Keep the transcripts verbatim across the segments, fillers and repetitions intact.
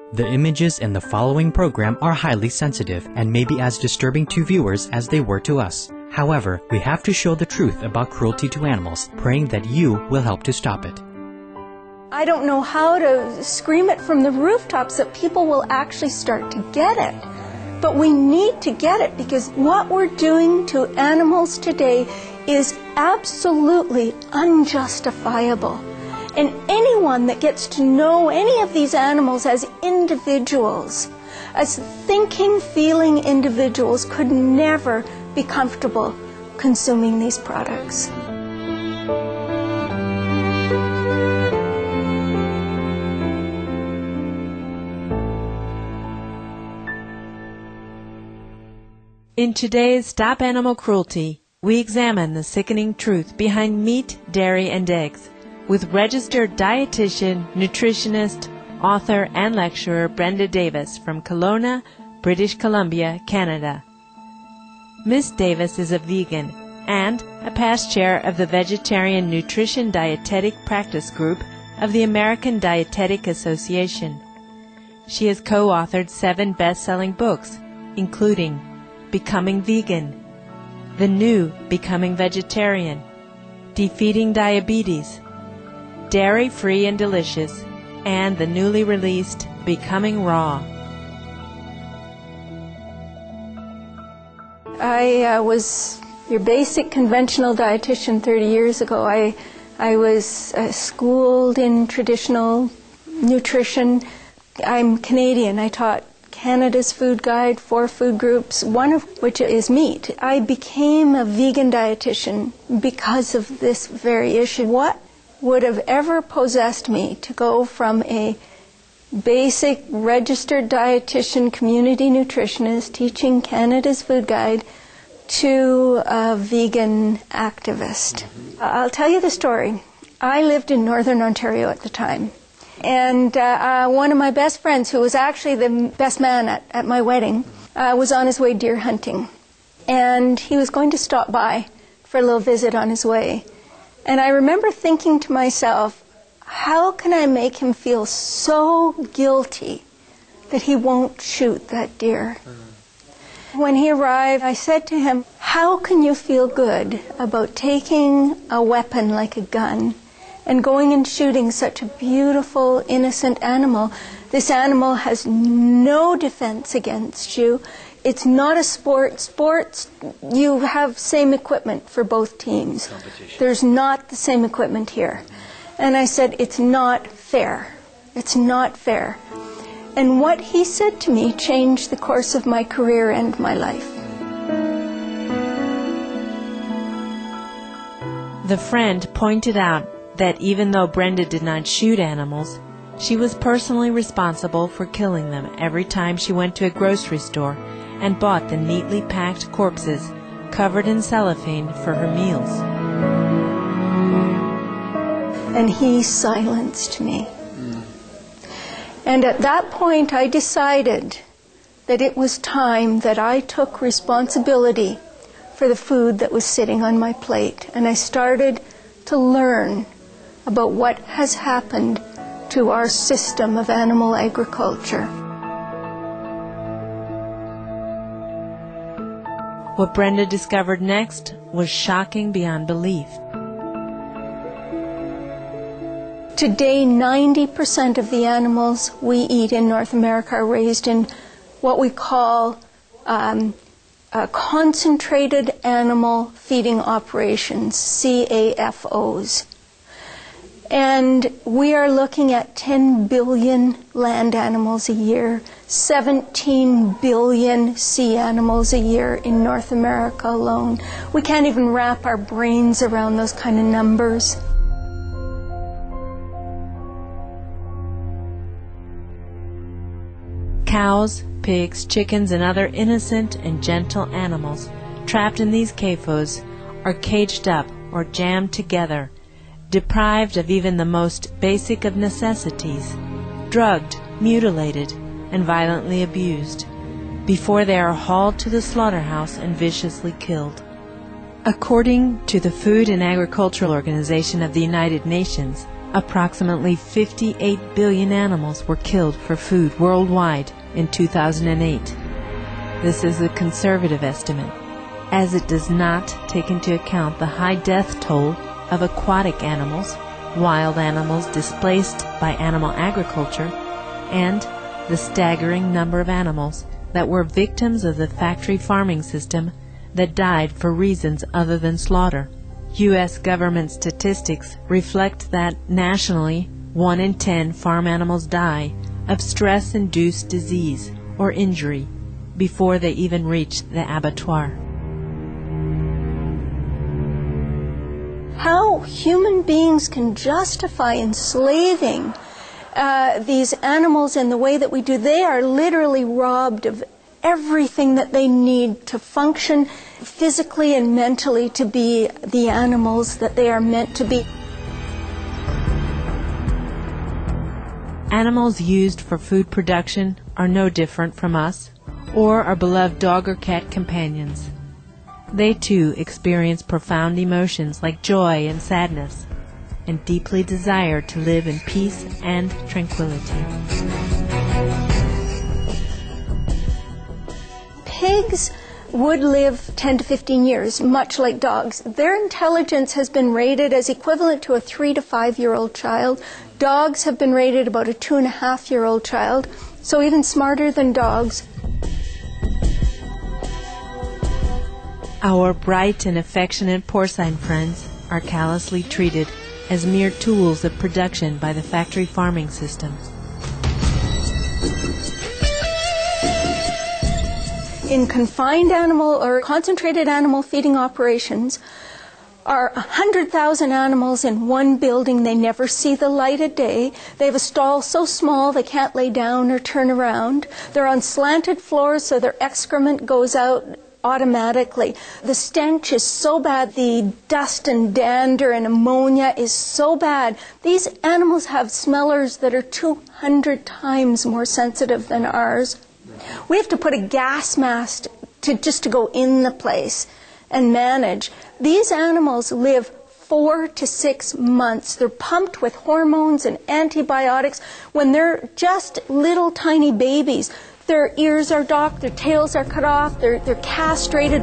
The images in the following program are highly sensitive and may be as disturbing to viewers as they were to us. However, we have to show the truth about cruelty to animals, praying that you will help to stop it. I don't know how to scream it from the rooftops that people will actually start to get it. But we need to get it because what we're doing to animals today is absolutely unjustifiable. And anyone that gets to know any of these animals as individuals, as thinking, feeling individuals, could never be comfortable consuming these products. In today's Stop Animal Cruelty, we examine the sickening truth behind meat, dairy, and eggs with registered dietitian, nutritionist, author, and lecturer Brenda Davis from Kelowna, British Columbia, Canada. Miss Davis is a vegan and a past chair of the Vegetarian Nutrition Dietetic Practice Group of the American Dietetic Association. She has co-authored seven best-selling books, including Becoming Vegan, The New Becoming Vegetarian, Defeating Diabetes, Dairy Free and Delicious, and the newly released Becoming Raw. I uh, was your basic conventional dietitian thirty years ago. I, I was uh, schooled in traditional nutrition. I'm Canadian. I taught Canada's Food Guide, four food groups, one of which is meat. I became a vegan dietitian because of this very issue. What would have ever possessed me to go from a basic registered dietitian, community nutritionist, teaching Canada's Food Guide, to a vegan activist? I'll tell you the story. I lived in Northern Ontario at the time. And uh, uh, one of my best friends, who was actually the best man at, at my wedding, uh, was on his way deer hunting. And he was going to stop by for a little visit on his way. And I remember thinking to myself, how can I make him feel so guilty that he won't shoot that deer? Mm-hmm. When he arrived, I said to him, how can you feel good about taking a weapon like a gun and going and shooting such a beautiful, innocent animal? This animal has no defense against you. It's not a sport. Sports, you have same equipment for both teams. There's not the same equipment here. And I said, it's not fair. It's not fair. And what he said to me changed the course of my career and my life. The friend pointed out that even though Brenda did not shoot animals, she was personally responsible for killing them every time she went to a grocery store and bought the neatly packed corpses covered in cellophane for her meals. And he silenced me. Mm. And at that point I decided that it was time that I took responsibility for the food that was sitting on my plate. And I started to learn about what has happened to our system of animal agriculture. What Brenda discovered next was shocking beyond belief. Today, ninety percent of the animals we eat in North America are raised in what we call um, uh, concentrated animal feeding operations, C A F Os. And we are looking at ten billion land animals a year, seventeen billion sea animals a year in North America alone. We can't even wrap our brains around those kind of numbers. Cows, pigs, chickens, and other innocent and gentle animals trapped in these C A F Os are caged up or jammed together, deprived of even the most basic of necessities, drugged, mutilated, and violently abused, before they are hauled to the slaughterhouse and viciously killed. According to the Food and Agricultural Organization of the United Nations, Approximately fifty-eight billion animals were killed for food worldwide in two thousand eight. This is a conservative estimate, as it does not take into account the high death toll of aquatic animals, wild animals displaced by animal agriculture, and the staggering number of animals that were victims of the factory farming system that died for reasons other than slaughter. U S government statistics reflect that nationally, one in ten farm animals die of stress-induced disease or injury before they even reach the abattoir. How human beings can justify enslaving uh, these animals in the way that we do. They are literally robbed of everything that they need to function physically and mentally to be the animals that they are meant to be. Animals used for food production are no different from us or our beloved dog or cat companions. They too experience profound emotions like joy and sadness, and deeply desire to live in peace and tranquility. Pigs would live ten to fifteen years, much like dogs. Their intelligence has been rated as equivalent to a three to five year old child. Dogs have been rated about a two and a half year old child, so even smarter than dogs. Our bright and affectionate porcine friends are callously treated as mere tools of production by the factory farming system. In confined animal or concentrated animal feeding operations are one hundred thousand animals in one building. They never see the light of day. They have a stall so small they can't lay down or turn around. They're on slanted floors so their excrement goes out automatically. The stench is so bad, the dust and dander and ammonia is so bad. These animals have smellers that are two hundred times more sensitive than ours. We have to put a gas mask to just to go in the place and manage. These animals live four to six months. They're pumped with hormones and antibiotics when they're just little tiny babies. Their ears are docked, their tails are cut off, they're, they're castrated.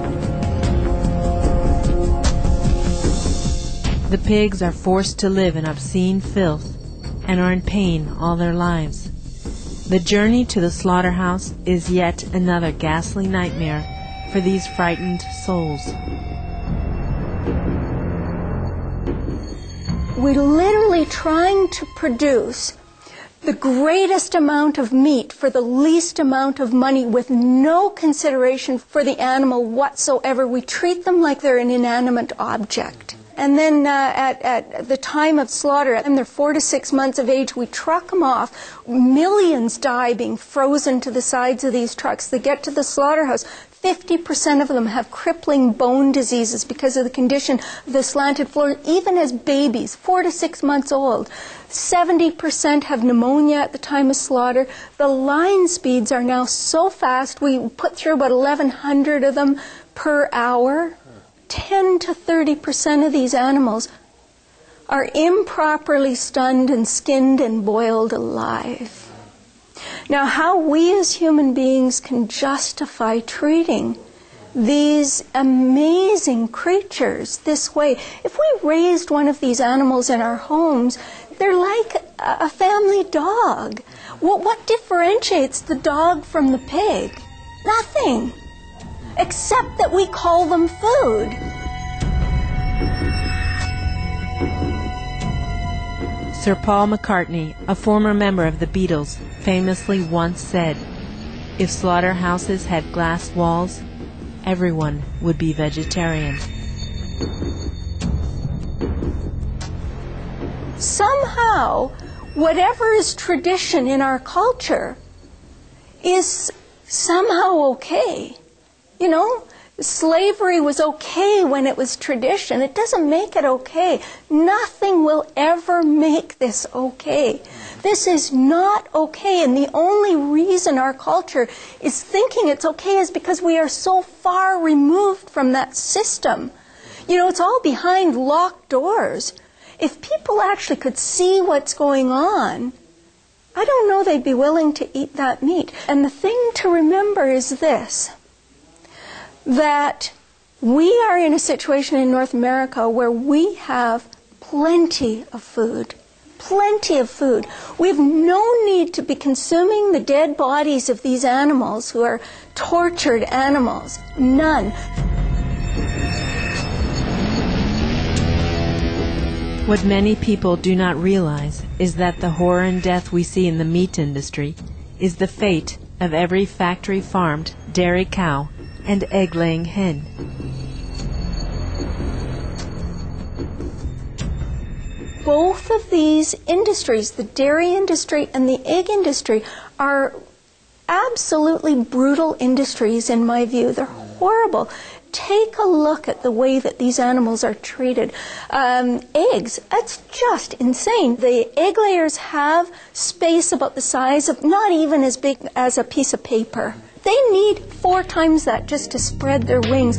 The pigs are forced to live in obscene filth and are in pain all their lives. The journey to the slaughterhouse is yet another ghastly nightmare for these frightened souls. We're literally trying to produce the greatest amount of meat for the least amount of money with no consideration for the animal whatsoever. We treat them like they're an inanimate object. And then uh, at, at the time of slaughter, and they're four to six months of age, we truck them off. Millions die being frozen to the sides of these trucks. They get to the slaughterhouse. fifty percent of them have crippling bone diseases because of the condition of the slanted floor, even as babies, four to six months old. seventy percent have pneumonia at the time of slaughter. The line speeds are now so fast, we put through about eleven hundred of them per hour. ten to thirty percent of these animals are improperly stunned and skinned and boiled alive. Now, how we as human beings can justify treating these amazing creatures this way? If we raised one of these animals in our homes, they're like a family dog. What, what differentiates the dog from the pig? Nothing, except that we call them food. Sir Paul McCartney, a former member of the Beatles, famously once said, "If slaughterhouses had glass walls, everyone would be vegetarian." Somehow, whatever is tradition in our culture is somehow okay. You know, slavery was okay when it was tradition. It doesn't make it okay. Nothing will ever make this okay. This is not okay, and the only reason our culture is thinking it's okay is because we are so far removed from that system. You know, it's all behind locked doors. if people actually could see what's going on, I don't know they'd be willing to eat that meat. And the thing to remember is this, that we are in a situation in North America where we have plenty of food. Plenty of food. We have no need to be consuming the dead bodies of these animals who are tortured animals. None. What many people do not realize is that the horror and death we see in the meat industry is the fate of every factory-farmed dairy cow and egg-laying hen. Both of these industries, the dairy industry and the egg industry, are absolutely brutal industries in my view. They're horrible. Take a look at the way that these animals are treated. Um, eggs, that's just insane. The egg layers have space about the size of, not even as big as a piece of paper. They need four times that just to spread their wings.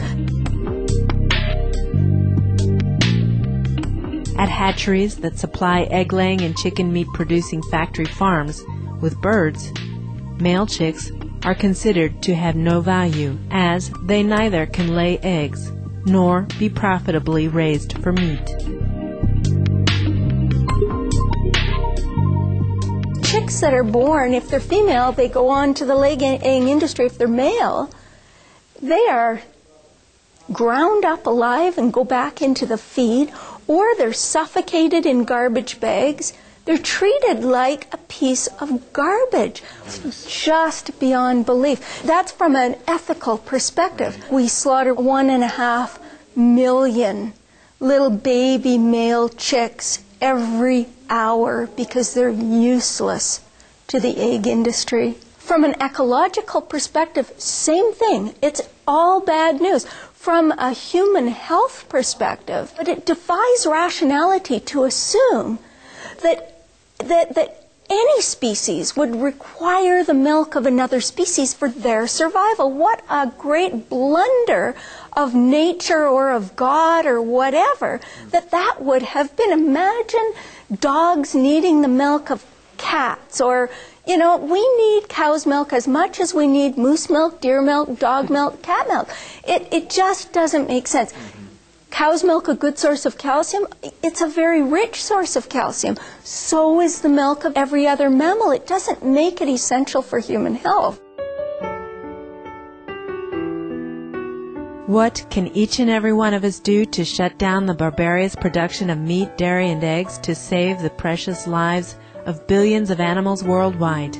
At hatcheries that supply egg-laying and chicken meat-producing factory farms with birds, male chicks are considered to have no value, as they neither can lay eggs nor be profitably raised for meat. Chicks that are born, if they're female, they go on to the laying industry. If they're male, they are ground up alive and go back into the feed, or they're suffocated in garbage bags. They're treated like a piece of garbage. It's just beyond belief. That's from an ethical perspective. We slaughter one and a half million little baby male chicks every hour because they're useless to the egg industry. From an ecological perspective, same thing. It's all bad news. From a human health perspective, but it defies rationality to assume that that that any species would require the milk of another species for their survival. What a great blunder of nature or of God or whatever that that would have been. Imagine dogs needing the milk of cats, or, you know, we need cow's milk as much as we need moose milk, deer milk, dog milk, cat milk. It it just doesn't make sense. Cow's milk, a good source of calcium? It's a very rich source of calcium. So is the milk of every other mammal. It doesn't make it essential for human health. What can each and every one of us do to shut down the barbarous production of meat, dairy, and eggs to save the precious lives of billions of animals worldwide?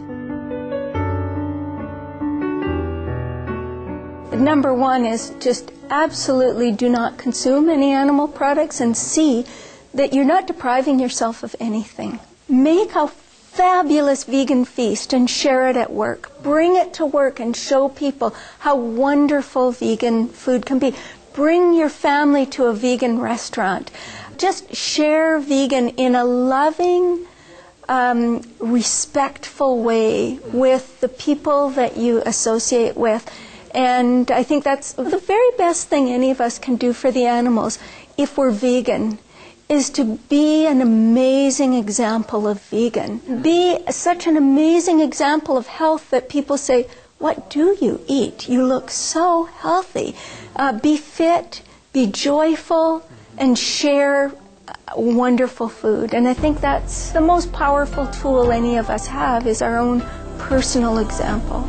Number one is just absolutely do not consume any animal products, and see that you're not depriving yourself of anything. Make a fabulous vegan feast and share it at work. Bring it to work and show people how wonderful vegan food can be. Bring your family to a vegan restaurant. Just share vegan in a loving, um, respectful way with the people that you associate with. And I think that's the very best thing any of us can do for the animals if we're vegan, is to be an amazing example of vegan. Be such an amazing example of health that people say, what do you eat? You look so healthy. Uh, be fit, be joyful, and share wonderful food. And I think that's the most powerful tool any of us have, is our own personal example.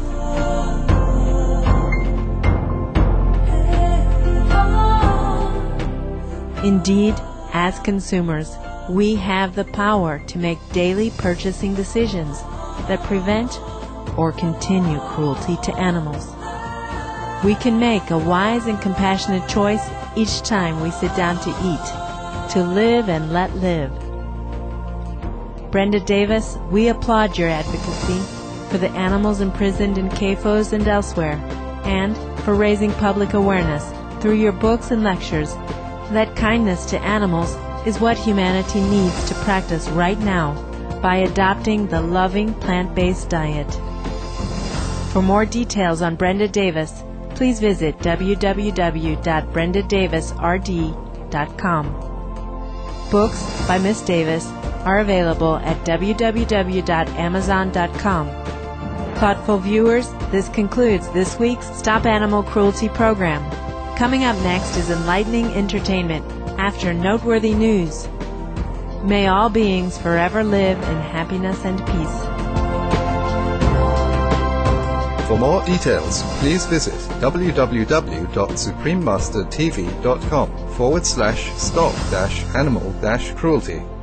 Indeed, as consumers, we have the power to make daily purchasing decisions that prevent or continue cruelty to animals. We can make a wise and compassionate choice each time we sit down to eat, to live and let live. Brenda Davis, we applaud your advocacy for the animals imprisoned in C A F Os and elsewhere, and for raising public awareness through your books and lectures that kindness to animals is what humanity needs to practice right now by adopting the loving plant-based diet. For more details on Brenda Davis, please visit w w w dot brenda davis r d dot com. Books by Miss Davis are available at w w w dot amazon dot com. Thoughtful viewers, this concludes this week's Stop Animal Cruelty program. Coming up next is enlightening entertainment after noteworthy news. May all beings forever live in happiness and peace. For more details, please visit w w w dot supreme master t v dot com forward slash stop dash animal dash cruelty.